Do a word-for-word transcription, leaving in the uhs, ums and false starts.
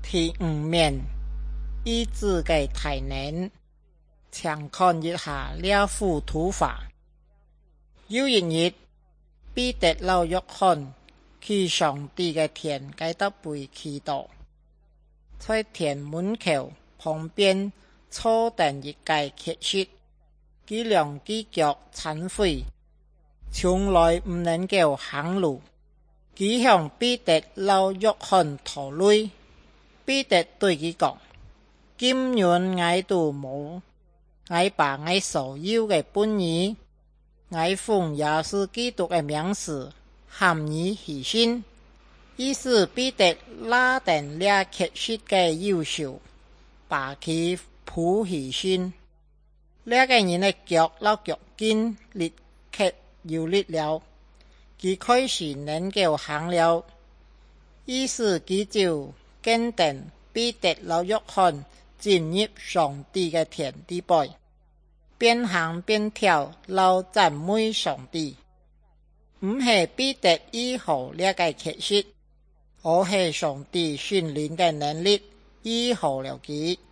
去唔免醫治嘅體能，請看一下呢幅圖畫。有一日，彼得老約翰去上帝嘅殿嘅得背祈禱，在殿門口旁邊坐定一個乞丐，佢兩隻腳殘廢，從來唔能夠行路。佢向彼得老約翰討淚，彼得對佢講：今日我都冇，我把我所有嘅本兒，我奉耶穌基督嘅名字喊你起身。於是彼得拉定了乞丐嘅右手，把佢抱起身。呢個人嘅腳老腳筋立刻有力了，佢開始能夠行了。於是佢就跟定彼得老約翰進入上帝嘅殿禮拜，邊行邊跳老讚美上帝。唔係彼得醫好呢個乞丐，而係上帝聖靈嘅能力醫好了佢。